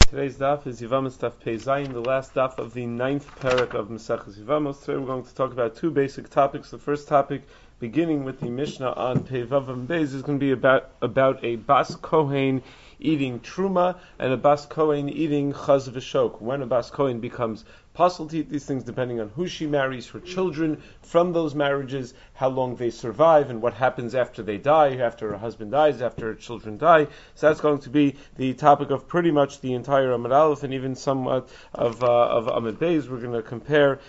Today's daf is Yevamos daf Pei Zayin, the last daf of the 9th parak of Maseches Yevamos. Today we're going to talk about two basic topics. The first topic, beginning with the Mishnah on Pei Vavam Beis, is going to be about a Bas Kohen eating Truma and a Bas Kohen eating Chaz V'Shok. When a Bas Kohen becomes possible to eat these things depending on who she marries, her children from those marriages, how long they survive, and what happens after they die, after her husband dies, after her children die. So that's going to be the topic of pretty much the entire Amud Aleph and even somewhat of Amud Beis. We're going to compare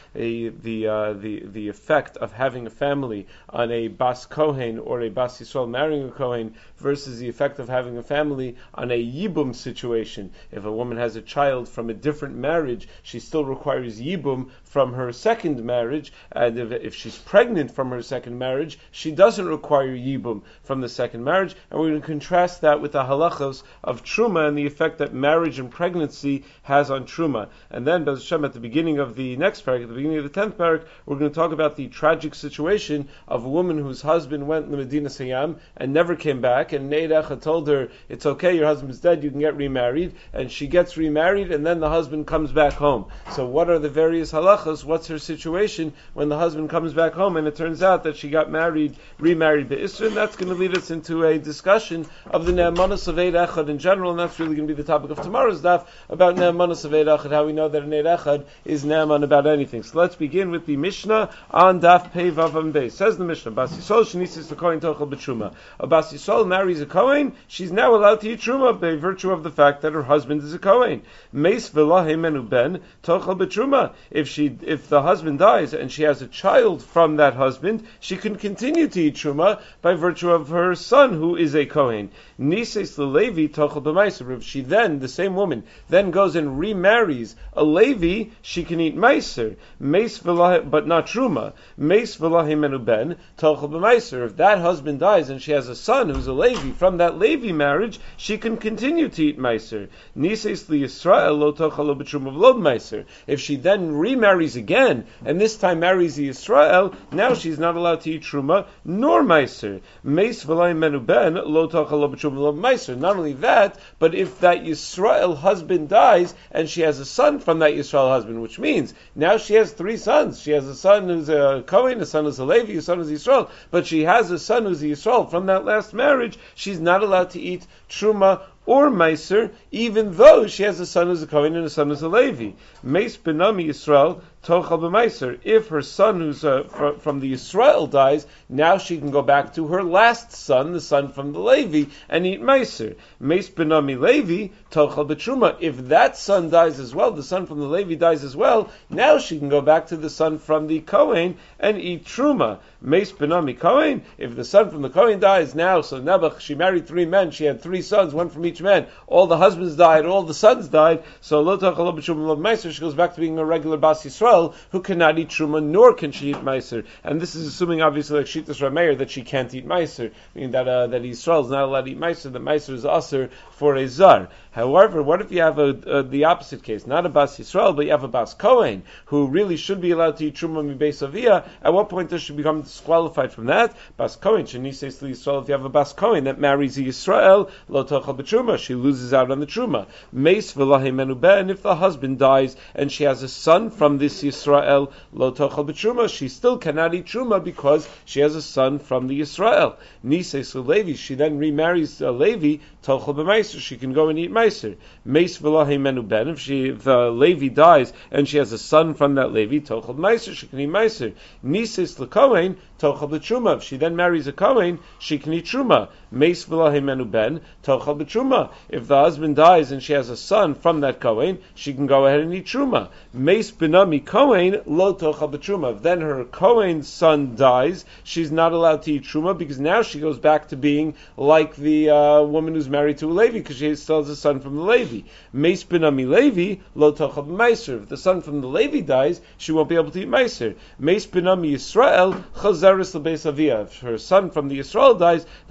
the effect of having a family on a Bas Kohen or a Bas Yisrael marrying a Kohen versus the effect of having a family on a Yibum situation. If a woman has a child from a different marriage, she still requires Yibum from her second marriage, and if she's pregnant from her second marriage, she doesn't require Yibum from the second marriage, and we're going to contrast that with the halachos of Truma and the effect that marriage and pregnancy has on Truma. And then, Bez Hashem, at the beginning of the next parak, at the beginning of the 10th parak, we're going to talk about the tragic situation of a woman whose husband went to Medina Sayyam and never came back, and Neirach told her, it's okay, your husband's dead, you can get remarried, and she gets remarried, and then the husband comes back home. So what are the various halachas? What's her situation when the husband comes back home and it turns out that she got remarried be'isra? And that's going to lead us into a discussion of the ne'emanos of Eid Echad in general, and that's really going to be the topic of tomorrow's daf, about ne'emanos of Eid Echad, how we know that an Eid Echad is ne'eman about anything. So let's begin with the Mishnah on daf Pei Vavam Beis. Says the Mishnah, Bas Yisrael shenisis the Kohen tochel b'truma. A Bas Yisrael marries a Kohen, she's now allowed to eat truma by virtue of the fact that her husband is a Kohen. Meis v'la menu ben tochel b'truma. If the husband dies and she has a child from that husband, she can continue to eat truma by virtue of her son who is a Kohen. Nises leLevi tochel b'maiser. If she then, the same woman, then goes and remarries a Levi, she can eat meiser. Meis v'la, but not truma. Meis v'la menu ben tochel b'maiser. If that husband dies and she has a son who's a Levi from that Levi marriage, she can continue to eat meiser. Nises liYisrael lo tochel b'truma v'lo b'maiser. If she then remarries again, and this time marries the Yisrael, now she's not allowed to eat truma nor meiser. Meis v'lay menu ben lo tochel lo b'truma lo meiser. Not only that, but if that Yisrael husband dies and she has a son from that Yisrael husband, which means now she has three sons. She has a son who's a Kohen, a son who's a Levi, a son who's Yisrael, but she has a son who's a Yisrael from that last marriage. She's not allowed to eat truma or meiser, even though she has a son who's a Kohen and a son who's a Levi. Meis benami Yisrael tochel b'meiser. If her son who's from the Yisrael dies, now she can go back to her last son, the son from the Levi, and eat meiser. Meis benami Levi tochel b'truma. If that son dies as well, the son from the Levi dies as well, now she can go back to the son from the Kohen and eat truma. Meis benami Kohen. If the son from the Kohen dies now, so Nebuch, she married three men, she had three sons, one from each man. All the husbands died, all the sons died. So lo tochel lo b'truma lo meiser. She goes back to being a regular Bas Yisrael who cannot eat truma nor can she eat meiser. And this is assuming obviously like Shittas Rameir that she can't eat meiser, meaning that Yisrael is not allowed to eat meiser. That meiser is aser for a zar. However, what if you have the opposite case? Not a Bas Yisrael, but you have a Bas Kohen who really should be allowed to eat truma mi beis avia. At what point does she become disqualified from that? Bas Kohen shenises liYisrael. If you have a Bas Kohen that marries a Yisrael, lo tochel b'truma, she loses out on the truma. Meis v'lahe menu ben. If the husband dies and she has a son from this Yisrael, lo tochel b'truma, she still cannot eat truma because she has a son from the Yisrael. Nises leLevi. She then remarries a Levi, tochel b'meiser. She can go and eat meiser. Meis v'lahe menu ben. If the Levi dies and she has a son from that Levi, tochel b'meiser, she can eat meiser. Nises leKohen tochel b'truma. If she then marries a Kohen, she can eat truma. Meis v'lahe menu ben tochel b'truma. If the husband dies and she has a son from that Kohen, she can go ahead and eat truma. Meis benami Kohen lo tochel b'truma. If then her Kohen son dies, she's not allowed to eat truma because now she goes back to being like the woman who's married to a Levi because she still has a son from the Levi. Meis benami Levi lo tochel b'meiser. If the son from the Levi dies, she won't be able to eat meiser. Meis benami Yisrael chazeres l'beis avia. If her son from the Yisrael dies, then she goes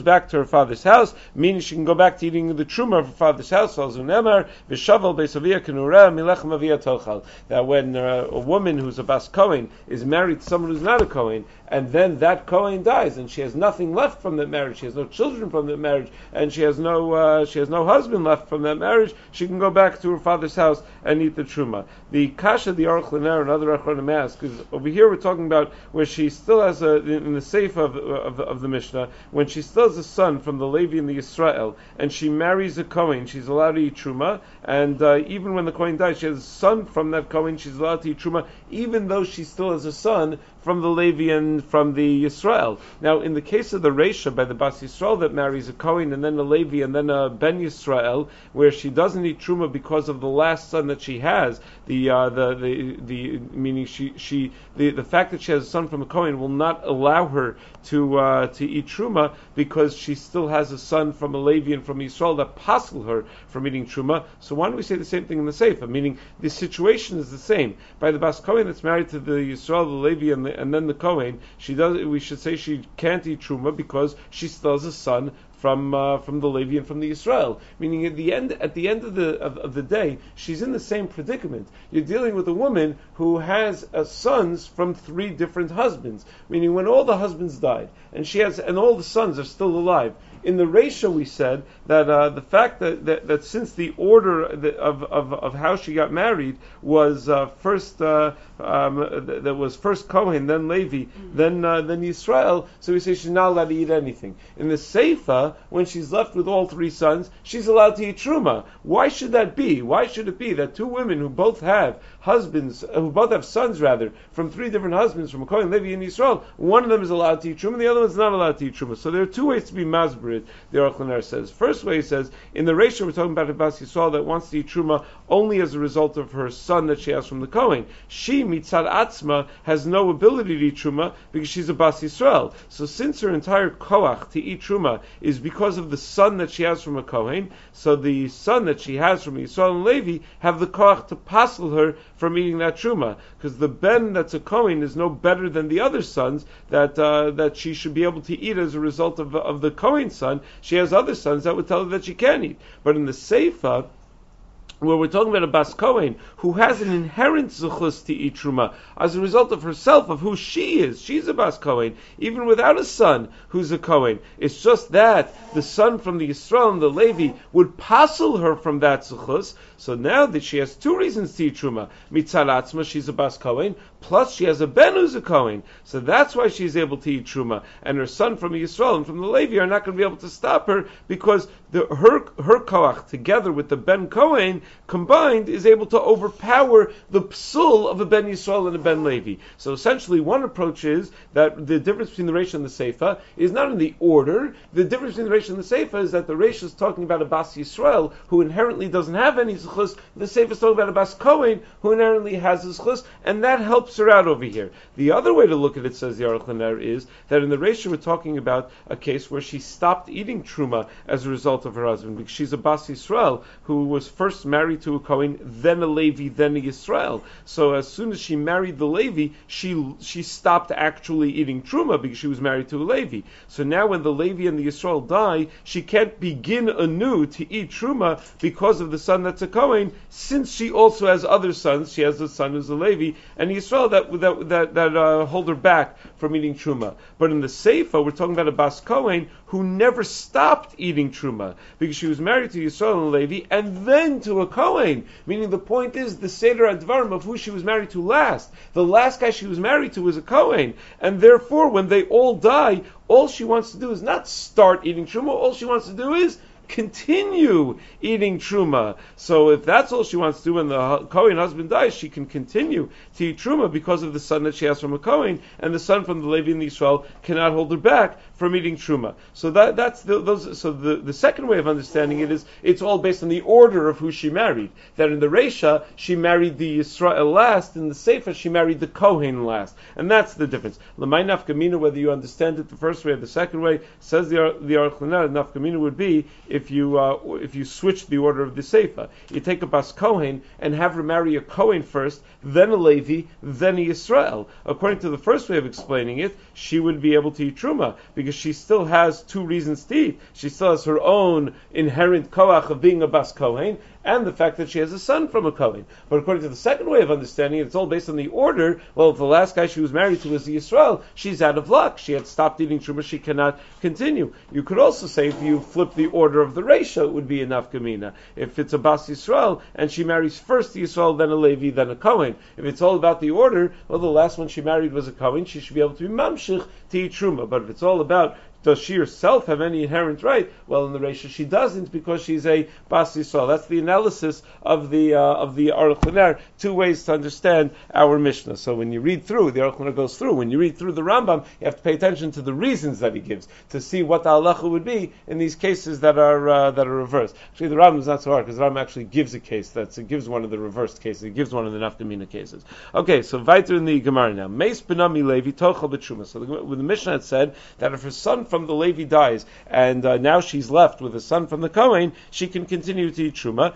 back to her father's house, meaning she can go back to eating the truma of her father's house. That when a woman who's a bas Kohen is married to someone who's not a Kohen, and then that Kohen dies, and she has nothing left from that marriage, she has no children from that marriage, and she has no husband left from that marriage, she can go back to her father's house and eat the truma. The kasha, the Aruch LaNer, and other achronim ask, because over here we're talking about where she still has in the seif of the Mishnah, when she still has a son from the Levi and the Yisrael, and she marries a Kohen, she's allowed to eat truma, and even when the Kohen dies, she has a son from that Kohen, she's allowed to eat truma, even though she still has a son from the Levi and from the Yisrael. Now, in the case of the Reisha, by the Bas Yisrael that marries a Kohen and then a Levi and then a Ben Yisrael, where she doesn't eat truma because of the last son that she has, the meaning the fact that she has a son from a Kohen will not allow her to eat truma because she still has a son from a Levi and from Yisrael that possible her from eating truma. So why don't we say the same thing in the Sefer? Meaning the situation is the same. By the Bas Kohen that's married to the Yisrael, the Levi, and then the Kohen, we should say she can't eat truma because she still has a son from the Levi and from the Yisrael. Meaning at the end of the day, she's in the same predicament. You're dealing with a woman who has sons from 3 different husbands. Meaning when all the husbands died and all the sons are still alive. In the Reisha we said that the fact that since the order of how she got married was first that was first Kohen, then Levi, then Yisrael, so we say she's not allowed to eat anything. In the Seifa, when she's left with all 3 sons, she's allowed to eat truma. Why should that be? Why should it be that 2 women who both have sons from 3 different husbands, from a Kohen, Levi, and Yisrael, one of them is allowed to eat truma, the other one's not allowed to eat truma. So there are 2 ways to be masberid. The Aruch LaNer says. First way he says, in the Reisha we're talking about a Bas Yisrael that wants to eat truma only as a result of her son that she has from the Kohen. She, mitzad atzma, has no ability to eat truma because she's a Bas Yisrael. So since her entire koach to eat truma is because of the son that she has from a Kohen, so the son that she has from Yisrael and Levi have the koach to passel her from eating that truma, because the ben that's a Kohen is no better than the other sons that she should be able to eat as a result of the Kohen son. She has other sons that would tell her that she can't eat. But in the Seifa, where we're talking about a Bas Kohen who has an inherent zuchus to eat truma as a result of herself, of who she is. She's a Bas Kohen, even without a son who's a Kohen. It's just that the son from the Yisrael and the Levi would passel her from that zuchus. So now that she has 2 reasons to eat truma. Mitzad atzma, she's a Bas Kohen, plus she has a ben who's a Kohen. So that's why she's able to eat truma. And her son from Yisrael and from the Levi are not going to be able to stop her because her koach together with the ben Kohen combined is able to overpower the psul of a ben Yisrael and a ben Levi. So essentially one approach is that the difference between the Reisha and the Seifa is not in the order. The difference between the Reisha and the Seifa is that the Reisha is talking about a Bas Yisrael who inherently doesn't have any zuchus. The Seifa is talking about a Bas Kohen who inherently has zuchus, and that helps her out over here. The other way to look at it, says the Aruch LaNer, is that in the Reisha we're talking about a case where she stopped eating truma as a result of her husband, because she's a Bas Yisrael who was first married to a Kohen, then a Levi, then a Yisrael. So as soon as she married the Levi, she stopped actually eating truma because she was married to a Levi. So now when the Levi and the Yisrael die, she can't begin anew to eat truma because of the son that's a Kohen, since she also has other sons. She has a son who's a Levi and Yisrael that hold her back from eating truma. But in the Seifa, we're talking about a Bas Kohen who never stopped eating truma because she was married to Yisrael and Levi and then to a Kohen. Meaning the point is the Seder Advarim of who she was married to last. The last guy she was married to was a Kohen. And therefore, when they all die, all she wants to do is not start eating truma. All she wants to do is continue eating truma. So if that's all she wants to do when the Kohen husband dies, she can continue to eat truma because of the son that she has from a Kohen, and the son from the Levi and the Yisrael cannot hold her back from eating truma. So that's those. So the second way of understanding it is it's all based on the order of who she married. That in the Reisha she married the Yisrael last, in the Seifa she married the Kohen last, and that's the difference. L'may nafkamina, whether you understand it the first way or the second way, says the Aruch LaNer, nafkamina would be if you switch the order of the Seifa. You take a Bas Kohen and have her marry a Kohen first, then a Levi, then a Yisrael. According to the first way of explaining it, she would be able to eat Truma, because she still has two reasons to eat. She still has her own inherent koach of being a Bas Kohen, and the fact that she has a son from a Kohen. But according to the second way of understanding it, it's all based on the order. Well, if the last guy she was married to was the Yisrael, she's out of luck. She had stopped eating Truma, she cannot continue. You could also say if you flip the order of the ratio, it would be a nafkamina. If it's a Bas Yisrael, and she marries first the Yisrael, then a Levi, then a Kohen. If it's all about the order, well, the last one she married was a Kohen, she should be able to be mamshich to eat Truma. But if it's all about does she herself have any inherent right? Well, in the ratio she doesn't, because she's a Bas Yisrael. That's the analysis of the Aruch LaNer. Two ways to understand our Mishnah. So when you read through, the Aruch LaNer goes through. When you read through the Rambam, you have to pay attention to the reasons that he gives to see what the halacha would be in these cases that are reversed. Actually, the Rambam is not so hard, because the Rambam actually gives a case it gives one of the reversed cases. It gives one of the nafkamina cases. Okay, so weiter in the Gemara now. Meis benami Levi tochel b'truma. So the Mishnah had said that if her son from the Levi dies, and now she's left with a son from the Kohen, she can continue to eat Truma.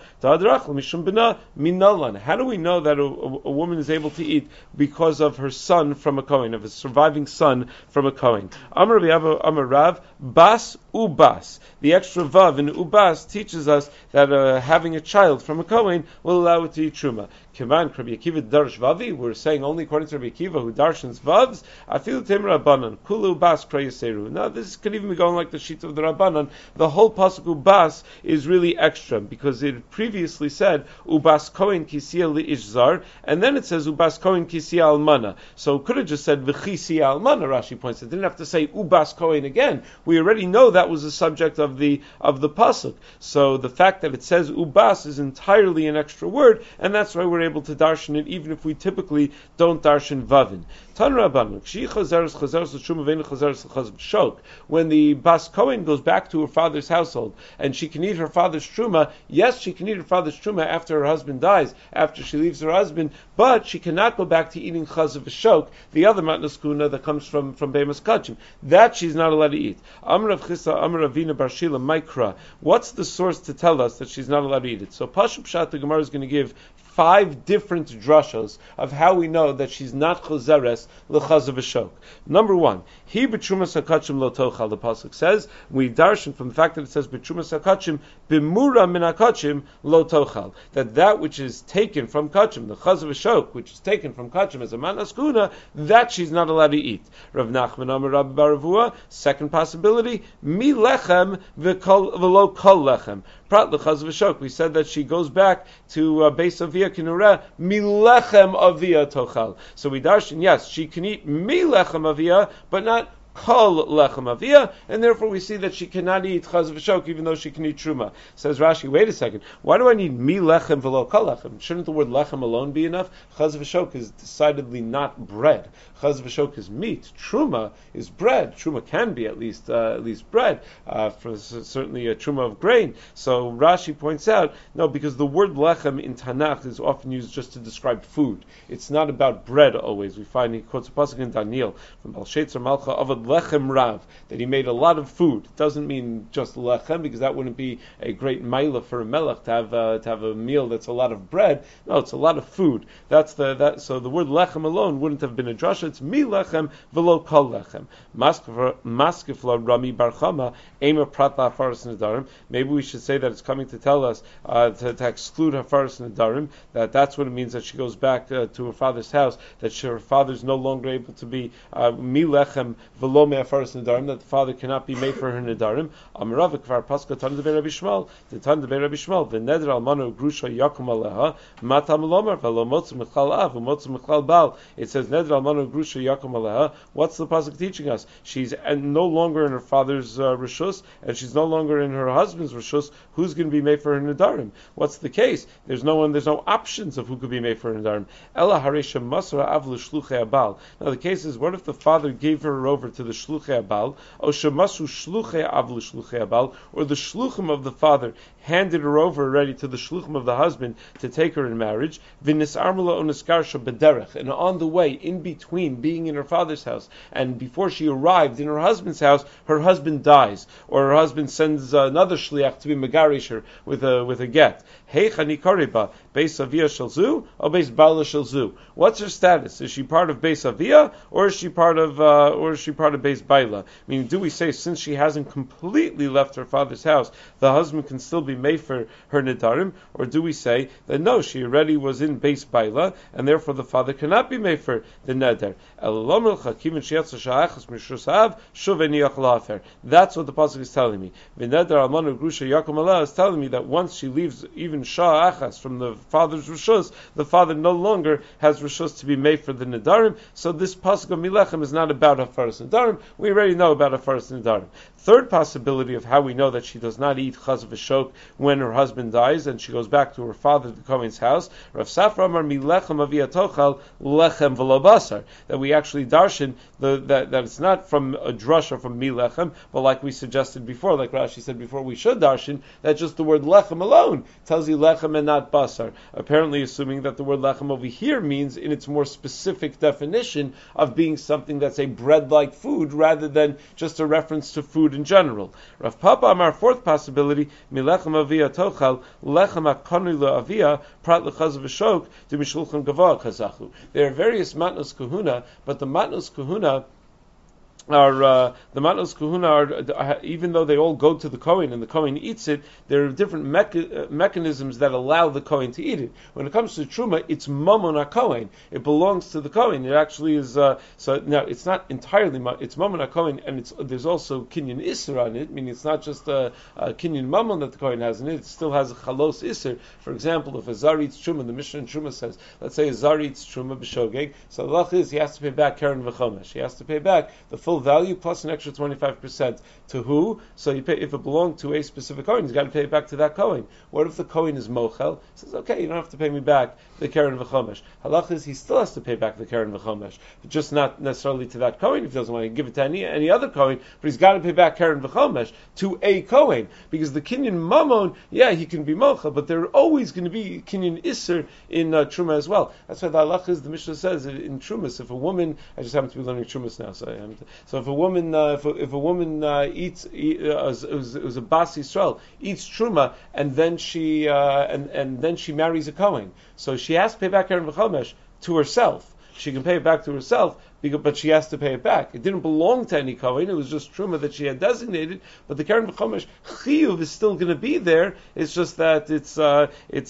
How do we know that a woman is able to eat because of her son from a Kohen, of a surviving son from a Kohen? Amar Rav, Bas Ubas. The extra Vav in Ubas teaches us that having a child from a Kohen will allow it to eat Truma. Kivan Rabbi Akiva Darsh Vavi, we're saying only according to Rabbi Akiva, who darshans Vavs, Afilu Tim Rabbanan, Kulu Bas Krayaseru. Now this could even be going like the sheet of the Rabbanan. The whole pasuk Ubas is really extra, because it previously said Ubas Kohen Kisia Li Ishzar, and then it says Ubas Kohen Kisia Almana. So it could have just said V'chisia Almana, Rashi points. It didn't have to say Ubas Kohen again. We already know that was the subject of the pasuk. So the fact that it says Ubas is entirely an extra word, and that's why we're able to darshan it, even if we typically don't darshan Vavin. When the Bas Kohen goes back to her father's household, and she can eat her father's truma, yes, she can eat her father's truma after her husband dies, after she leaves her husband, but she cannot go back to eating chaz of shok, the other matnas kuna that comes from Be'emas Kachim. That she's not allowed to eat. Amar Rav Chisda, Amar Ravina Bar Shila, Maikra. What's the source to tell us that she's not allowed to eat it? So Pashup Pshat, the Gemara is going to give 5 different drashas of how we know that she's not chozeres l'chaz of a shok. Number 1, he b'trumas hakachim lo tochal. The pasuk says, we darshan from the fact that it says b'trumas hakachim b'mura min hakachim lo tochal, that which is taken from kachim, the chaz of a shok, which is taken from kachim as a manas kuna, that she's not allowed to eat. Rav Nachman Amar Rabbi Bar Avua, second possibility, mi lechem v'lo kol lechem. Prat l'chaz of a shok. We said that she goes back to Beis Avia Kinureh, milechem avia tochal. So we darshan, yes, she can eat milechem avia, but not kol lechem avia, and therefore we see that she cannot eat chaz v'shok, even though she can eat truma. Says Rashi, wait a second, why do I need mi lechem v'lo kol lechem? Shouldn't the word lechem alone be enough? Chaz v'shok is decidedly not bread. Chaz v'shok is meat. Truma is bread. Truma can be at least bread, for certainly a truma of grain. So Rashi points out, no, because the word lechem in Tanakh is often used just to describe food. It's not about bread always. We find, he quotes a pasuk in Daniel from Belshazzar Malcha Avad lechem rav, that he made a lot of food. It doesn't mean just lechem, because that wouldn't be a great maila for a melech to have a meal that's a lot of bread. No, it's a lot of food. So the word lechem alone wouldn't have been a drasha. It's mi lechem v'lo kol lechem. Maskefla Rami Bar Chama ema prat hafaras nedarim. Maybe we should say that it's coming to tell us to exclude hafaras nedarim. That's what it means that she goes back to her father's house. That her father's no longer able to be mi lechem v'lo me'afaras nedarim. That the father cannot be made for her nedarim. Amarav kvar paska tan de Rabbi Shmuel. The tan de Rabbi Shmuel. V'neder almano grusha yakum aleha matam lomar v'lo motzu mechal av v'motzu mechal bal. It says neder almano grusha yakum aleha. What's the pasuk teaching us? She's no longer in her father's rishus, and she's no longer in her husband's rishus. Who's going to be made for her nedarim? What's the case? There's no options of who could be made for her nedarim. Ella haresha masra av l'shluchei abal. Now the case is, what if the father gave her over to the shluchei abal, o shemasu shluchei av l'shluchei abal, or the shluchim of the father handed her over already to the shluchim of the husband to take her in marriage. V'nisarmula uneskarsha b'derech, and on the way, in between being in her father's house and before she arrived in her husband's house, her husband dies, or her husband sends another shliach to be megarish her with a get. Heichani kariba beis avia shelzu or beis bala shelzu. What's her status? Is she part of beis avia or is she part of beis baila? Meaning, do we say since she hasn't completely left her father's house, the husband can still be made for her nedarim, or do we say that no, she already was in beis baila and therefore the father cannot be made for the neder? That's what the pasuk is telling me. V'neder almanu grusha yakum Allah is telling me that once she leaves even shah achas from the father's rishus, the father no longer has rishus to be made for the nedarim. So this pasuk of Milechem is not about hafaras nedarim. We already know about hafaras nedarim. Third possibility of how we know that she does not eat chaz v'shok when her husband dies and she goes back to her father, the Kohen's house. Rav Safra Amar Milechem avia tochal lechem v'lo basar. That we actually darshan that it's not from a drush or from Milechem, but like we suggested before, like Rashi said before, we should darshan that just the word lechem alone tells you lechem and not basar. Apparently assuming that the word lechem over here means in its more specific definition of being something that's a bread-like food rather than just a reference to food in general. Rav Papa Amar, fourth possibility, milechem avia tochal lechem akonu le'avia prat lechaz v'shok to mishulchan gavah kazachu. There are various matnos kahuna, but the matnos kahuna are even though they all go to the Kohen and the Kohen eats it, there are different mechanisms that allow the Kohen to eat it. When it comes to Truma, it's Mamon HaKohen. It belongs to the Kohen. It actually is, so now it's not entirely, it's Mamon HaKohen, and there's also Kinyan Isser on it, meaning it's not just a Kinyan Mamon that the Kohen has in it, it still has a Chalos Isser. For example, if a Zar eats Truma, the Mishnah in Truma says, let's say a Zar eats Truma b'shogeg, so the lach is he has to pay back Keren v'chomesh. He has to pay back the full value plus an extra 25%. To who? So you pay, if it belonged to a specific Kohen, he's got to pay it back to that Kohen. What if the Kohen is mochel? He says, okay, you don't have to pay me back the Keren v'chomesh. Halach is he still has to pay back the Keren v'chomesh, but just not necessarily to that Kohen if he doesn't want to give it to any other Kohen, but he's got to pay back Keren v'chomesh to a Kohen, because the Kinyan Mamon, yeah, he can be mochel, but there are always going to be Kinyan Isser in Truma as well. That's why the halach is, the Mishnah says in Trumas, if a woman, I just happen to be learning Trumas now, so if a woman, if a woman eats, it was a Bas Yisrael, eats Truma, and then she then she marries a Kohen, so she has to pay back Keren v'chomesh to herself. She can pay it back to herself, but she has to pay it back. It didn't belong to any Kohen, it was just Truma that she had designated, but the Keren v'chomesh Chiyuv is still going to be there, it's just that it's a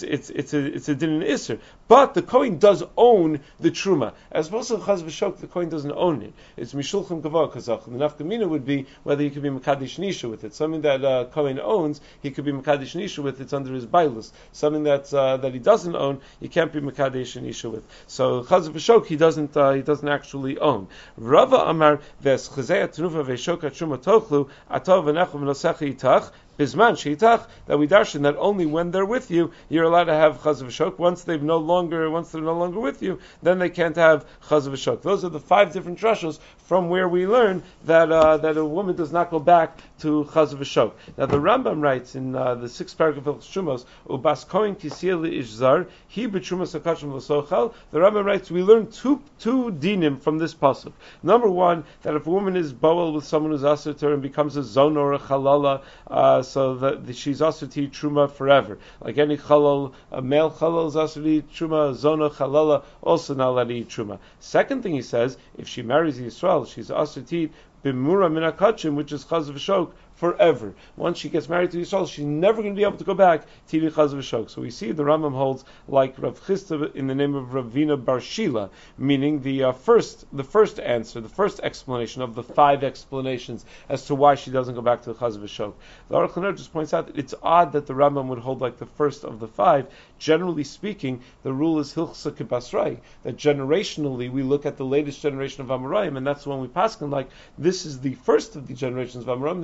Din Isser. But the Kohen does own the Truma. As opposed to Chaz v'shok, the Kohen doesn't own it. It's Mishulchan Gavah Kazach. The Nafkamina would be whether he could be Mekadesh Nisha with it. Something that Kohen owns, he could be Mekadesh Nisha with, it's under his bailus. Something that he doesn't own, he can't be Mekadesh Nisha with. So Chaz v'shok, he doesn't actually own. Rava Amar Ves Chazei Atruva V'Shok Truma Tochlu Atov V'Nechu V'Nosecha Itach Bisman Sheitach, that we darshan that only when they're with you, you're allowed to have chaz v'shok. Once they're no longer with you, then they can't have chaz v'shok. Those are the 5 different drushos from where we learn that a woman does not go back to chaz v'shok. Now the Rambam writes in the 6th paragraph of Shumos, Ubas Kohen Kisiyah Ishzar, he b'Trumas Hakachim L'Sochel. The Rambam writes we learn two dinim from this pasuk. Number 1, that if a woman is boel with someone who's asur to her and becomes a zon or a chalala, so that she's asur to eat truma forever. Like any chalal, a male chalal is asur to eat truma, a zona chalala also not allowed to eat truma. Second thing he says, if she marries Yisrael, she's asur to eat b'mura min hakachim, which is chaz v'shok, forever. Once she gets married to Yisrael, she's never going to be able to go back to eating chaz v'shok. So we see the Rambam holds like Rav Chisda in the name of Ravina Bar Shila, meaning the first answer, the first explanation of the 5 explanations as to why she doesn't go back to the chaz v'shok. The Aruch LaNer just points out that it's odd that the Rambam would hold like the first of the 5. Generally speaking, the rule is hilchsa kibasrai, that generationally we look at the latest generation of Amoraim, and that's when we paskin like this is the first of the generations of Amoraim. There are later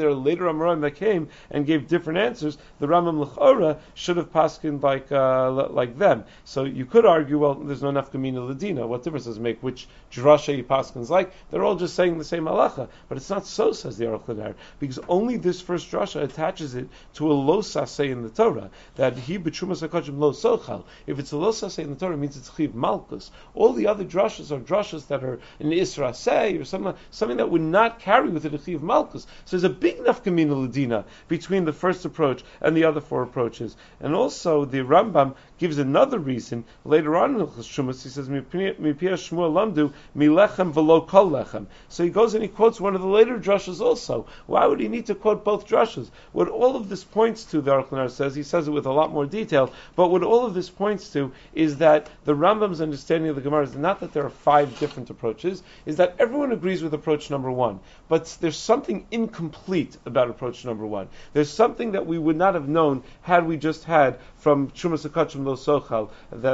Amoraim that came and gave different answers, the Rambam L'chora should have paskined like them. So you could argue, well, there's no nafkamina ladina. What difference does it make which drasha he paskins like? They're all just saying the same halacha. But it's not so, says the Aruch LaNer, because only this first drasha attaches it to a lo saseh in the Torah, that he b'trumas hakachim lo sochal. If it's a lo saseh in the Torah, it means it's chiv malchus. All the other drashas are drashas that are an isra say, or something that would not carry with it a chiv malchus. So there's a big nafkamina ladina between the first approach and the other four approaches. And also the Rambam gives another reason later on in Hilchos Trumas. He says mipia Shmuel lamdu milechem velo kol lechem. So he goes and he quotes one of the later drashas also. Why would he need to quote both drashas? What all of this points to, the Aruch LaNer says, he says it with a lot more detail, but what all of this points to is that the Rambam's understanding of the Gemara is not that there are 5 different approaches, is that everyone agrees with approach number 1, but there's something incomplete about approach number 1. There's something that we would not have known had we just had from Trumas Hakachim Lo Sochal,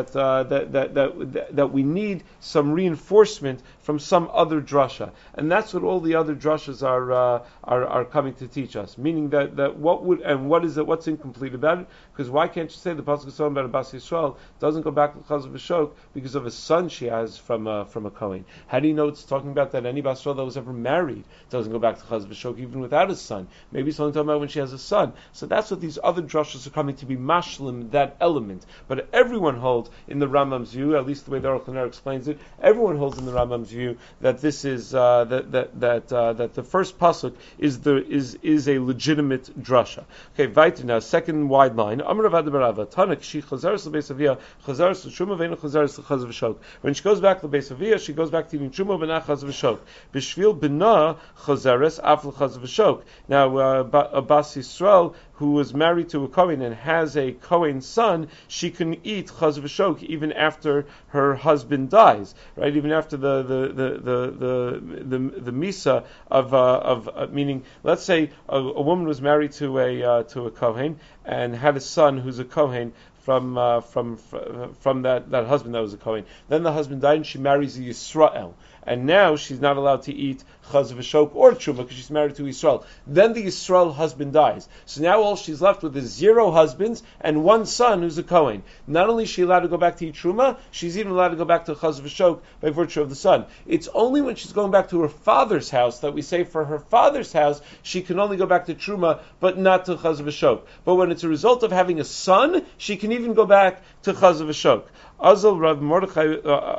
that we need some reinforcement from some other drasha, and that's what all the other drashas are coming to teach us. Meaning that what's incomplete about it? Because why can't you say the pasuk is talking about a Bas Yisrael doesn't go back to Chaz v'Shok because of a son she has from a Kohen? How do you know it's talking about that any Bas Yisrael that was ever married doesn't go back to Chaz v'Shok even without a son? Maybe it's only talking about when she has a son. So that's what these other drashas are coming to be mashlim, that element. But everyone holds in the Rambam's view, at least the way the Aruch LaNer explains it, everyone holds in the Rambam's view that this is that the first pasuk is a legitimate drasha. Okay, weiter now, second wide line. Amar Rav Barava Tanak she chazaras leBeis chazaras l'Truma ve'ena chazaras l'Chaz v'Shok. When she goes back to Beis she goes back to eating Truma v'ena Chaz v'Shok. B'shvil b'na chazaras af l'Chaz v'Shok. Now a Bas Yisrael who was married to a Kohen and has a Kohen son, she can eat Chaz v'Shok even after her husband dies, right? Even after the misa of meaning, let's say a woman was married to a Kohen and had a son who's a Kohen from that husband that was a Kohen. Then the husband died and she marries a Yisrael. And now she's not allowed to eat Chaz v'Shok or Truma because she's married to Yisrael. Then the Yisrael husband dies. So now all she's left with is 0 husbands and 1 son who's a Kohen. Not only is she allowed to go back to eat Truma, she's even allowed to go back to Chaz v'Shok by virtue of the son. It's only when she's going back to her father's house that we say for her father's house she can only go back to Truma but not to Chaz v'Shok. But when it's a result of having a son, she can even go back to Chaz v'Shok. Azal Rav Mordechai,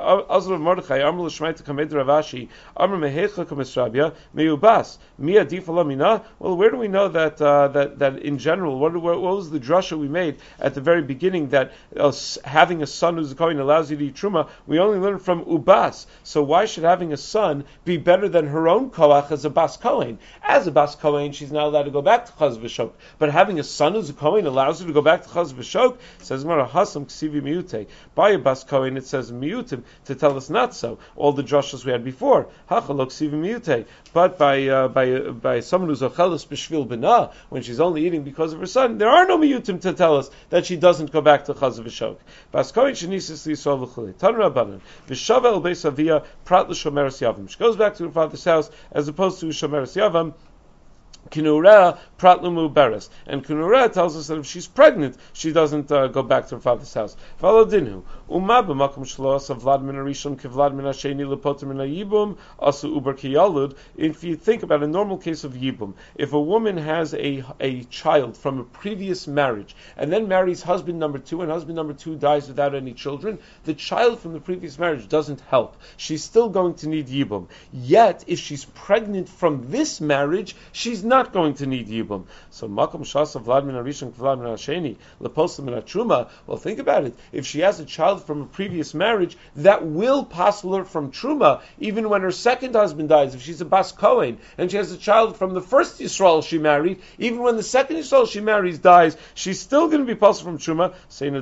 Amr l'Shmai Tekamed Ravashi, Amr Mehecha Kamisrabia Meubas Mia Difalamina. Well, where do we know that in general? What was the drasha we made at the very beginning that having a son who's a Kohen allows you to eat Truma? We only learned from Ubas. So why should having a son be better than her own Koach as a Bas Kohen? As a Bas Kohen, she's not allowed to go back to Chaz v'Shok. But having a son who's a Kohen allows her to go back to Chaz v'Shok. Says Gemara Hasam Ksivi Miute. By a Bas Kohen, it says Miutim to tell us not so. All the drashas we had before, Hachalok Ksivi Miute. But by someone who's Ochelos B'Shvil B'na, when she's only eating because of her son, there are no Miutim to tell us that she doesn't go back to Chaz v'Shok. Bas Kohen Shenisis L'Yisrael V'Chulei. Tan Rabbanan V'Shava El Beis Avia Prat L'Shomeres Yavam. She goes back to her father's house as opposed to Shomeres Yavam. Kinura pratlumu beres, and Kinura tells us that if she's pregnant, she doesn't go back to her father's house. Valadinu umma b'makom shlos of Vlad min harishon kevlad min hasheni lepoter min hayibum asu uber kiyalud. If you think about a normal case of yibum, if a woman has a child from a previous marriage and then marries husband number 2, and husband number 2 dies without any children, the child from the previous marriage doesn't help. She's still going to need yibum. Yet, if she's pregnant from this marriage, she's not going to need yibum. So makom shasa Vlad min harishon kevlad min hasheni lepoter min truma. Well, think about it. If she has a child from a previous marriage, that will passel her from truma, even when her second husband dies. If she's a Bas Kohen and she has a child from the first Yisrael she married, even when the second Yisrael she marries dies, she's still going to be passel from truma.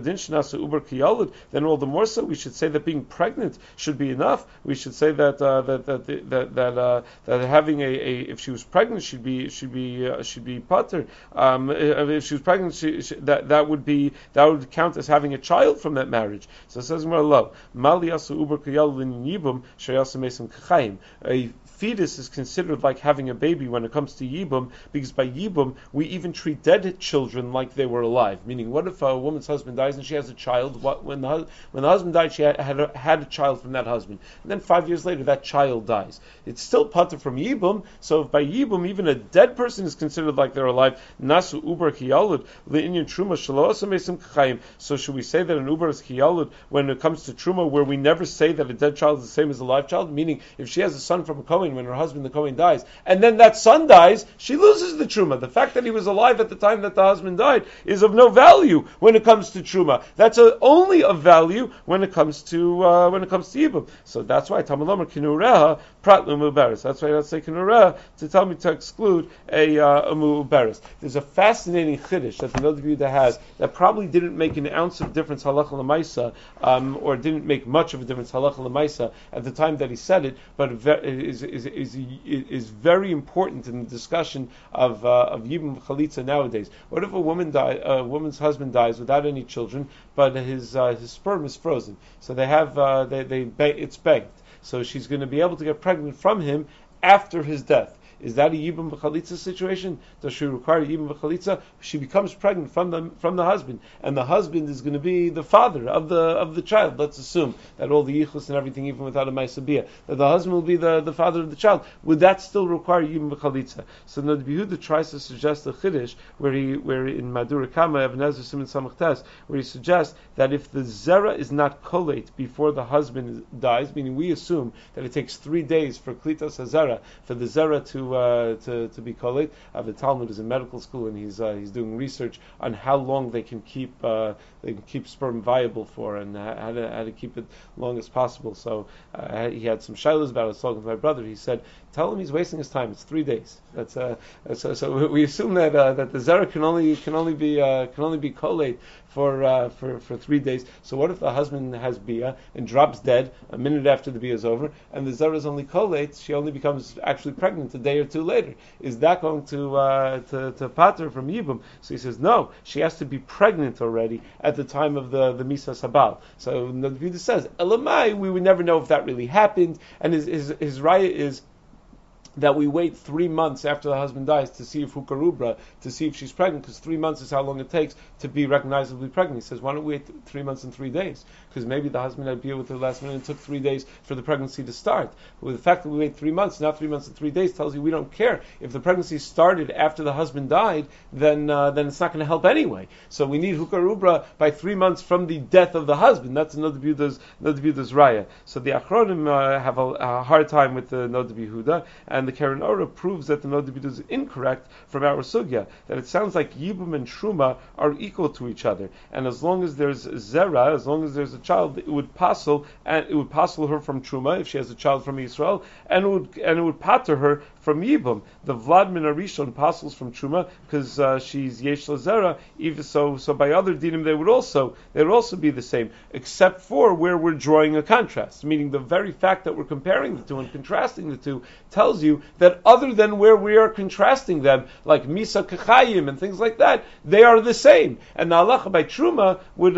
Then all the more so we should say that being pregnant should be enough. We should say that having if she was pregnant, she she'd be pater. If she was pregnant, that would count as having a child from that marriage. So it says more low. A fetus is considered like having a baby when it comes to Yibum, because by Yibum we even treat dead children like they were alive. Meaning, what if a woman's husband dies and she has a child? When the husband died, she had a child from that husband, and then 5 years later that child dies. It's still pater from Yibum. So by Yibum, even a dead person is considered like they're alive. Nasu uber kiyalud le'inyan truma shalosa mesim kachayim. So should we say that an uber is kiyalud when it comes to truma, where we never say that a dead child is the same as a live child? Meaning, if she has a son from a Kohen when her husband the Kohen dies, and then that son dies, she loses the truma. The fact that he was alive at the time that the husband died is of no value when it comes to truma. That's only of value when it comes to Yibum. So that's why Tamalomer kinureha prat mu'beres. That's why I say kinureha to tell me to exclude a mu'beres. There's a fascinating chiddush that the Noda B'Yehuda has that probably didn't make an ounce of difference halacha l'maisa, or didn't make much of a difference halacha l'maisa at the time that he said it, but is very important in the discussion of Yibum Chalitza nowadays. What if a woman's husband dies without any children, but his sperm is frozen? So they have it's begged. So she's going to be able to get pregnant from him after his death. Is that a Yibum B'Chalitza situation? Does she require Yibum B'Chalitza? She becomes pregnant from the husband, and the husband is going to be the father of the child. Let's assume that all the yichus and everything, even without a Maisabiyah, that the husband will be the father of the child. Would that still require Yibum B'Chalitza? So Noda B'Yehuda tries to suggest a chiddush where in Madura Kama Even HaEzer Siman Samach Tes, where he suggests that if the zera is not collate before the husband dies, meaning we assume that it takes 3 days for klitas hazera, for the zera to be collate. The Talmud is in medical school, and he's doing research on how long they can keep sperm viable for, and how to keep it long as possible. So he had some shilas about it. I was talking to my brother. He said, "Tell him he's wasting his time. It's 3 days." So we assume that the zera can only be collate for 3 days. So what if the husband has bia and drops dead a minute after the bia is over, and the zera is only collate? She only becomes actually pregnant a day or two later. Is that going to pater from Yibum? So he says no. She has to be pregnant already at the time of the Misa Sabal. So Noda B'Yehuda says Elamai, we would never know if that really happened, and his raya is that we wait 3 months after the husband dies to see if hukarubra, to see if she's pregnant, because 3 months is how long it takes to be recognizably pregnant. He says, why don't we wait 3 months and 3 days? Because maybe the husband had bia with her last minute and it took 3 days for the pregnancy to start. But with the fact that we wait 3 months, now 3 months and 3 days tells you we don't care. If the pregnancy started after the husband died, then it's not going to help anyway. So we need hukarubra by 3 months from the death of the husband. That's Noda B'Yehuda's raya. So the Achronim have a hard time with the Noda B'Yehuda, and the Keren Ora proves that the Noda B'Yehuda is incorrect from our sugya, that it sounds like Yibum and Truma are equal to each other, and as long as there's zera, as long as there's a child, it would passel her from Truma if she has a child from Israel, and it would pater her from Yibum. The Vlad Min Arishon passels from Truma because she's Yesh Lazera. Even so by other dinim they would also be the same, except for where we're drawing a contrast. Meaning the very fact that we're comparing the two and contrasting the two tells you that other than where we are contrasting them, like Misa Kachayim and things like that, they are the same. And the halacha by Truma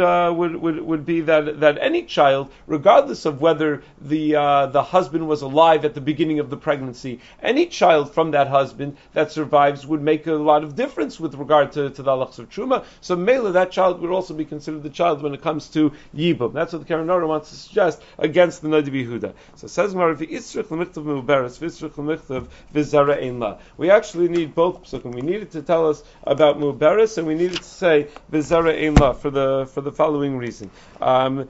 would be that any child, regardless of whether the husband was alive at the beginning of the pregnancy, any child from that husband that survives would make a lot of difference with regard to the halachas of Truma. So Mela, that child would also be considered the child when it comes to Yibum. That's what the Keren Ora wants to suggest against the Noda B'Yehuda. So it says Gemara, "V'isrich l'michtav me'uberes, v'isrich l'michtav v'zara ein la." We actually need both psukim. We needed to tell us about mu'beres, and we needed to say v'zara ein la for the following reason. I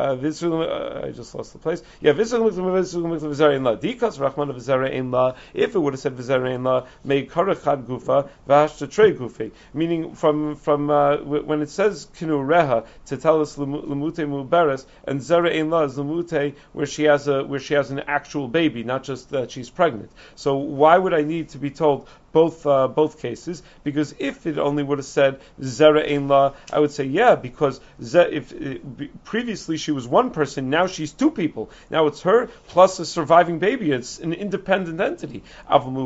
just lost the place. Yeah, v'isrich l'michtav v'zara ein la. Dikas rachman v'zara ein la. If it would have said v'zara ein la, may karachad gufa v'hashta trei gufe. Meaning from when it says kinureha to tell us lemute mu'beres, and zara ein la is lemute where she has an actual baby, not just that she's pregnant. So why would I need to be told both cases, because if it only would have said zera ein la, I would say yeah, because previously she was one person, now she's two people. Now it's her plus a surviving baby. It's an independent entity. But I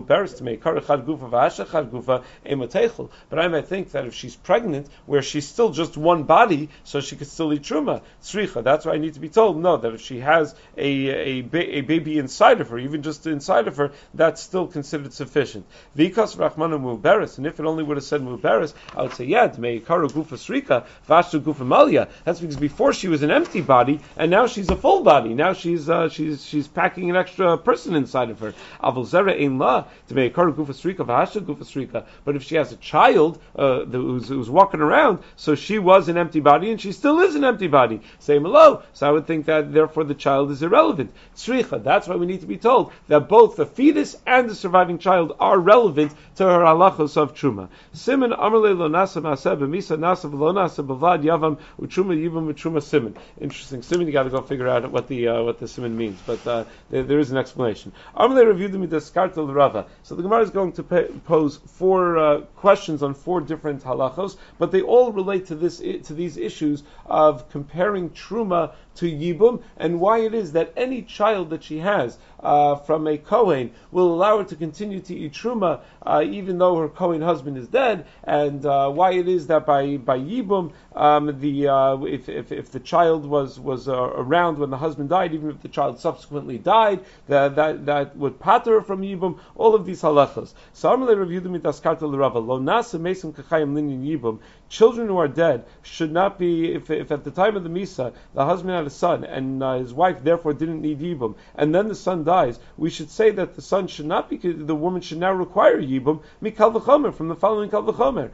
might think that if she's pregnant, where she's still just one body, so she could still eat truma, tzricha. That's why I need to be told no, that if she has a baby inside of her, even just inside of her, that's still considered sufficient. Vikas rachmana muberes, and if it only would have said muberes, I would say yeah, dmeikaru gufa srika, vashtu gufa malia. That's because before she was an empty body, and now she's a full body. Now she's packing an extra person inside of her. Avol zera ein la dmeikaru gufa srika, vashtu gufa srika. But if she has a child who's walking around, so she was an empty body, and she still is an empty body. Say malo. So I would think that therefore the child is irrelevant. Tzricha. That's why we need to be told that both the fetus and the surviving child are relevant to her halachos of truma. Siman amarle lo nasa maaseh b'misa nasa v'lo nasa b'vad yavam u'truma yibam u'truma siman. Interesting. Siman, you got to go figure out what the siman means, but there is an explanation. Amarle reviewed them midaskarta l'rava. So the Gemara is going to pose four questions on four different halachos, but they all relate to these issues of comparing truma to yibum, and why it is that any child that she has from a Kohen will allow her to continue to eat truma even though her Kohen husband is dead, and why it is that by yibum if the child was around when the husband died, even if the child subsequently died, that would pater her from yibum. All of these halachos. So Amalei reviewed them midaskarta l'rava. Lo nasa mesim kachayim linyan yibum. Children who are dead should not be, if at the time of the Misa, the husband had a son, and his wife therefore didn't need Yibum, and then the son dies, we should say that the son should not be, the woman should now require Yibum, mikal v'chomer, from the following kal v'chomer.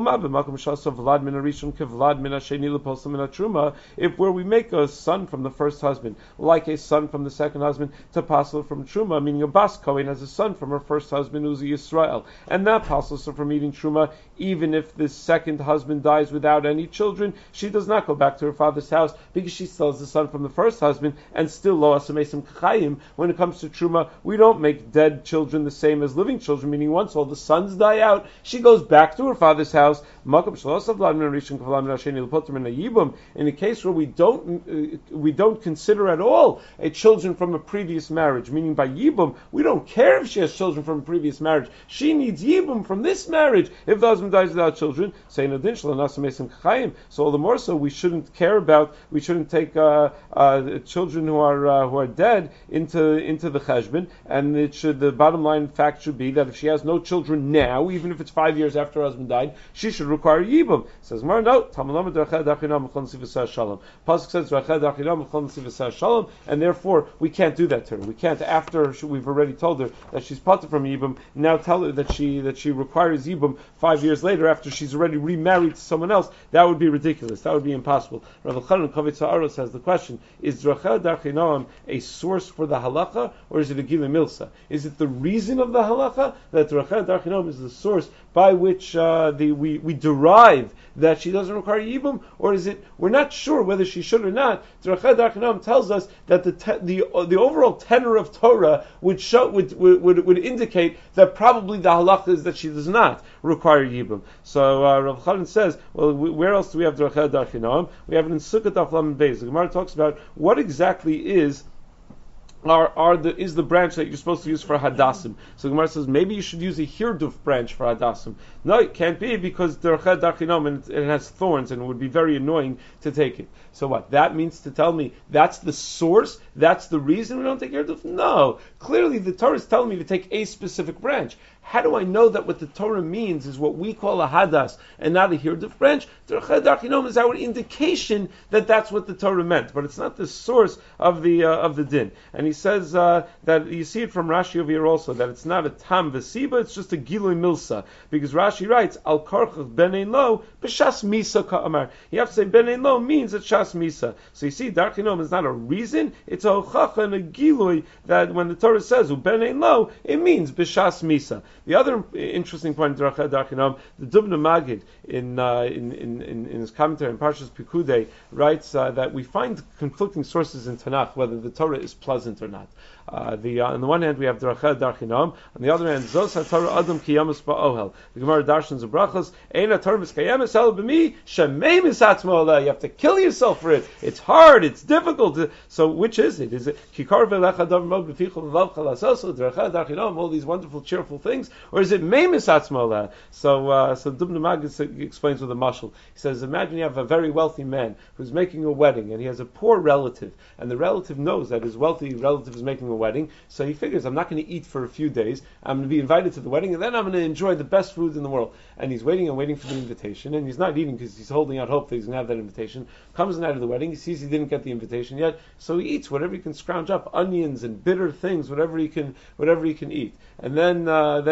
If where we make a son from the first husband, like a son from the second husband, to passel from Truma, meaning a Bas Kohen has a son from her first husband who's a Yisrael, and that passels her from eating Truma, even if the second husband dies without any children, she does not go back to her father's house because she still has the son from the first husband, and still lo asamesim kachayim. When it comes to truma, we don't make dead children the same as living children, meaning once all the sons die out, she goes back to her father's house. In a case where we don't consider at all a children from a previous marriage, meaning by yibum, we don't care if she has children from a previous marriage. She needs yibum from this marriage. If the husband dies without children, say no din. So all the more so we shouldn't take children who are dead into the cheshbon, and the bottom line fact should be that if she has no children now, even if it's 5 years after her husband died, she should require yibum. Says Mar, no. Pasuk says and therefore we can't do that to her. We can't, after we've already told her that she's patur from yibum, now tell her that she requires yibum 5 years later after she's already remarried to someone else. That would be ridiculous. That would be impossible. Rav Elchanan Kovitz Ha'aros has the question: is Rachel Darchei Noam a source for the halacha, or is it a Gilui Milsa? Is it the reason of the halacha that Rachel Darchei Noam is the source by which we derive that she doesn't require yibum, or is it we're not sure whether she should or not? Rachel Darchei Noam tells us that the overall tenor of Torah would indicate that probably the halacha is that she does not require yibum. So Rav Chanan says, well, where else do we have Rachel Darchei Noam? We have it in Sukkot Daf Lamed Beis. The Gemara talks about what exactly is the branch that you're supposed to use for hadassim. So the Gemara says maybe you should use a hirduf branch for hadassim. No, it can't be, because the Rachel Darchei Noam and it has thorns and it would be very annoying to take it. So what? That means to tell me that's the source? That's the reason we don't take hirduf? No. Clearly the Torah is telling me to take a specific branch. How do I know that what the Torah means is what we call a hadas and not a hirduf branch? The Rachel Darchei Noam is our indication that that's what the Torah meant, but it's not the source of the din. And he says that you see it from Rashi over here also, that it's not a tam v'siba, it's just a gilui milsa, because Rashi writes al karchach ben ein lo b'shas misa ka'amar. You have to say ben ein lo means it's shas misa. So you see, Darchei Noam is not a reason; it's a hochacha and a gilui that when the Torah says u ben ein lo, it means b'shas misa. The other interesting point, the Dubna Magid in his commentary on Parshas Pikudei writes that we find conflicting sources in Tanakh whether the Torah is pleasant or not. On the one hand, we have Drachad Darchinam. On the other hand, Zos HaTorah Adam Kiyamus Ba'ohel. The Gemara Darshans of Brachos. Eina Torah Miskayamus El B'mi Shemei Misatzmo Olah. You have to kill yourself for it. It's hard. It's difficult. So, which is it? Is it Kikar Velecha Dav Mod B'Fichol V'Vav Chalasoso Drachad Darchinam? All these wonderful, cheerful things, or is it Mei Misatzmo Olah? So Dubna Magid explains with a mashal. He says, imagine you have a very wealthy man who's making a wedding, and he has a poor relative, and the relative knows that his wealthy relative is making a wedding, so he figures, I'm not going to eat for a few days, I'm going to be invited to the wedding, and then I'm going to enjoy the best food in the world. And he's waiting and waiting for the invitation, and he's not eating because he's holding out hope that he's going to have that invitation. Comes the night of the wedding, he sees he didn't get the invitation yet, so he eats whatever he can scrounge up, onions and bitter things, whatever he can eat. And then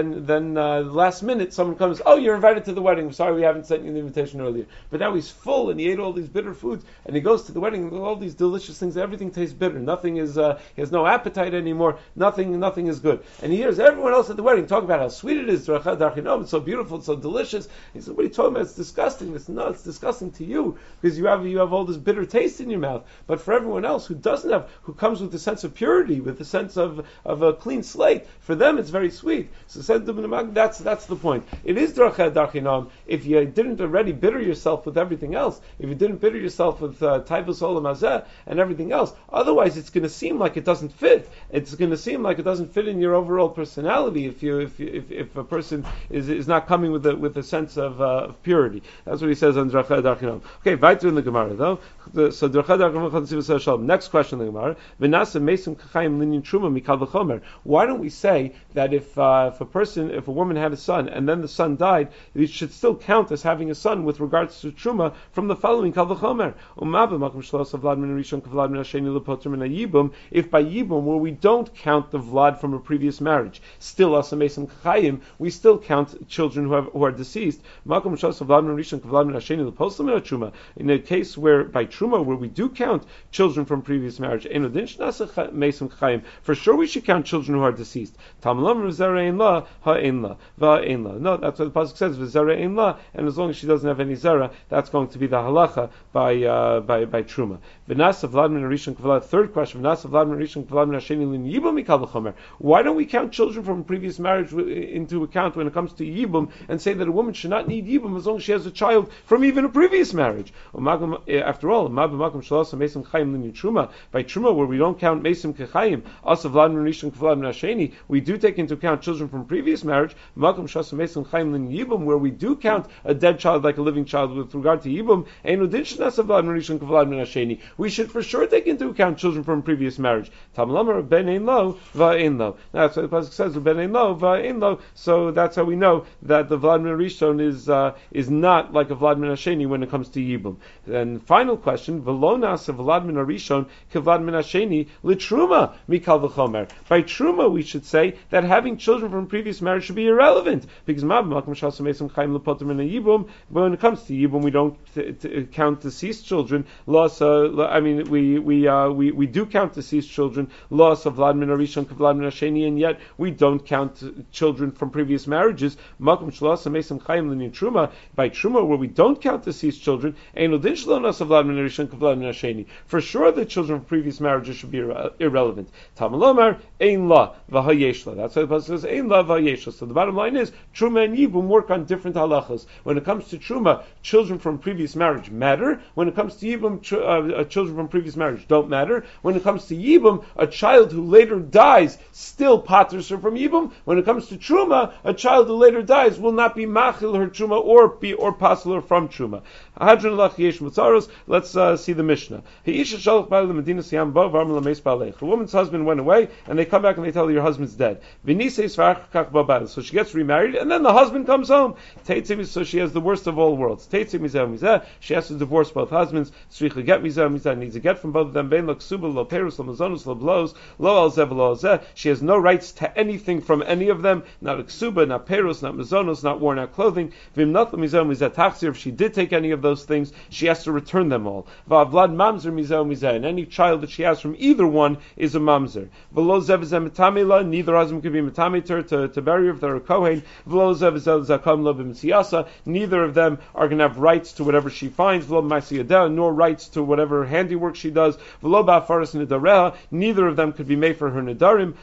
last minute, someone comes, oh, you're invited to the wedding, I'm sorry we haven't sent you the invitation earlier. But now he's full, and he ate all these bitter foods, and he goes to the wedding, and all these delicious things, everything tastes bitter, nothing is, he has no appetite anymore, nothing is good. And he hears everyone else at the wedding talk about how sweet it is, it's so beautiful, it's so delicious. He says, what are you talking about? It's disgusting. No, it's disgusting to you, because you have all this bitter taste in your mouth. But for everyone else who comes with a sense of purity, with a sense of a clean slate, for them it's very sweet. So said that's the point. It is drachad darchinam. If you didn't already bitter yourself with everything else, if you didn't bitter yourself with taivus olam hazeh and everything else, otherwise it's going to seem like it doesn't fit. It's going to seem like it doesn't fit in your overall personality if a person is not coming with a sense of purity. That's what he says on drachad darchinam. Okay, weiter in the Gemara though. So drachad darchinam. Next question in the Gemara. V'nasa mesim kachayim linyan truma mikal v'chomer. Why don't we say that if a woman had a son and then the son died, it should still count as having a son with regards to truma from the following kal v'chomer. If by yibum, where we don't count the vlad from a previous marriage, still asa mesim kachayim, we still count children who are deceased. In a case where by truma, where we do count children from previous marriage, for sure we should count children who are deceased. No, that's what the pasuk says. And as long as she doesn't have any zera, that's going to be the halacha by truma. Third question: why don't we count children from previous marriage into account when it comes to yibum and say that a woman should not need yibum as long as she has a child from even a previous marriage? After all, by truma, where we don't count mesim kechayim, we do take into account children from previous marriage. Where we do count a dead child like a living child with regard to yibum, we should for sure take into account children from previous marriage. That's what the pasuk says. So that's how we know that the Vladimir Rishon is not like a Vladimir Hasheni when it comes to yibum. And final question: Velonas of Vladimir Rishon kevladimir Hasheni litruma mikal v'chomer. By truma, we should say that having children from previous marriage should be irrelevant, because when it comes to yibum, we don't count deceased children. We do count deceased children. Loss of Vladimir Rishon kevladimir Hasheni, and yet we don't count children from previous marriages. By truma, where we don't count deceased children, for sure the children from previous marriages should be irrelevant. Tamalomar ein la v'hayeshla. That's why the pasuk says ein la v'hayeshla. So the bottom line is truma and yibum work on different halachas. When it comes to truma, children from previous marriage matter. When it comes to yibum, children from previous marriage don't matter. When it comes to yibum, a child who later dies still patters her from yibum. When it comes to truma, a child who later dies will not be machil her truma or pasul her from truma. Let's see the Mishnah. The woman's husband went away, and they come back and they tell her your husband's dead. So she gets remarried, and then the husband comes home. So she has the worst of all worlds. She has to divorce both husbands. Needs a get from both of them. She has no rights to anything from any of them. Not a ksuba, not perus, not mazonos, not worn out clothing. If she did take any of those things, she has to return them all. And any child that she has from either one is a mamzer. Neither husband could be metamiter to bury very if they're a Kohen, neither of them are going to have rights to whatever she finds, nor rights to whatever handiwork she does, neither of them could be made for her nedarim.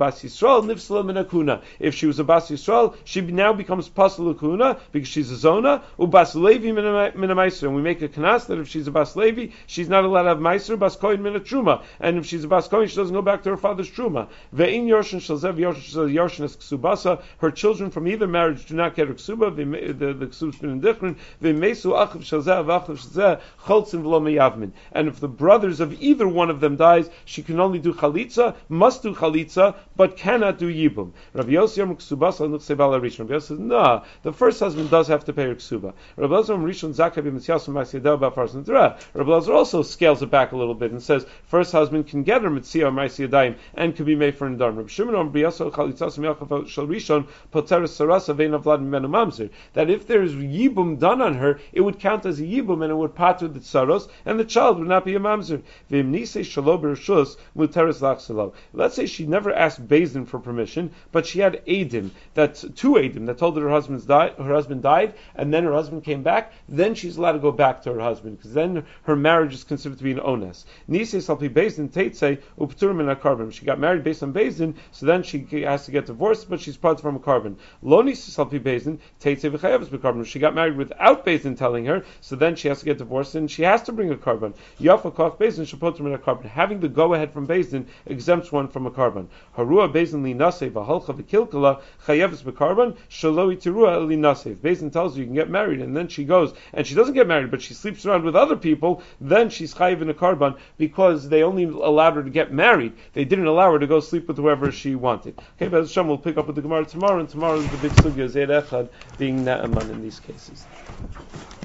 If she was a Bas Yisrael, she now becomes Pasal Kuna because she's a Zona, Ubas Levi min a Meiser. And we make a Knas that if she's a Bas Levi, she's not allowed to have Meiser, Bas Kohen min a Truma. And if she's a Bas Kohen, she doesn't go back to her father's Truma. Ve'in Yorshin Shalzev Yorshin es Ksubasa. Her children from either marriage do not get her Ksuba, the Ksub's been indifferent. Ve'mesu Achav Shalzev, Achav Shalzev, Cholzin V'lo Meyavmin. And if the brothers of either one of them dies, she can only do Chalitza, must do Chalitza, but cannot do Yibum. Rabbi Yossi Yom Ksubasa and Nuchse Bala Rishon. Rabbi Yossi says, no, the first husband does have to pay her Ksuba. Rabbi Yossi Rishon Zakab Yimitzyasu Ma'asiyadav Ba'fars Nedrah. Rabbi Yossi also scales it back a little bit and says, first husband can get her Mitziyah Ma'asiyadayim and can be made for an Nedarim. Rabbi Shimon Rabbi Yossi Chalitzas Miyachav Shal Rishon Poteres Sarasa Ve'na Vlad Mimenu Mamzer. That if there is Yibum done on her, it would count as a Yibum and it would pater the Tsaros and the child would not be a Mamzer. V'imnise Shalo B'Rishus Muteres Lachsalo. Let's say she never asked Beis Din for permission, but she had Eidim, two Eidim that told her her husband died, and then her husband came back, then she's allowed to go back to her husband, because then her marriage is considered to be an ones. Nise Salpi Beis Din Teitze Uptur Min HaKarban. She got married based on Beis Din, so then she has to get divorced, but she's part from a carbon. Lo Nise Salpi Beis Din Teitze V'Chayeves B'Karban. She got married without Beis Din telling her, so then she has to get divorced, and she has to bring a carbon. Yafa Koch Beis Din Shapotur Min HaKarban. Having the go-ahead from Beis Din exempts one from a carbon. Harua Beis Din Li Naseh V'Halcha V'Kilkala Chayeves B'Karban Shalo Itirua Li Naseh. If Beis Din tells you can get married, and then she goes, and she doesn't get married, but she sleeps around with other people, then she's chayiv in a carbon because they only allowed her to get married. They didn't allow her to go sleep with whoever she wanted. Okay, but Hashem, we'll pick up with the Gemara tomorrow, and tomorrow is the big sugya, Zeir Echad, being Na'aman in these cases.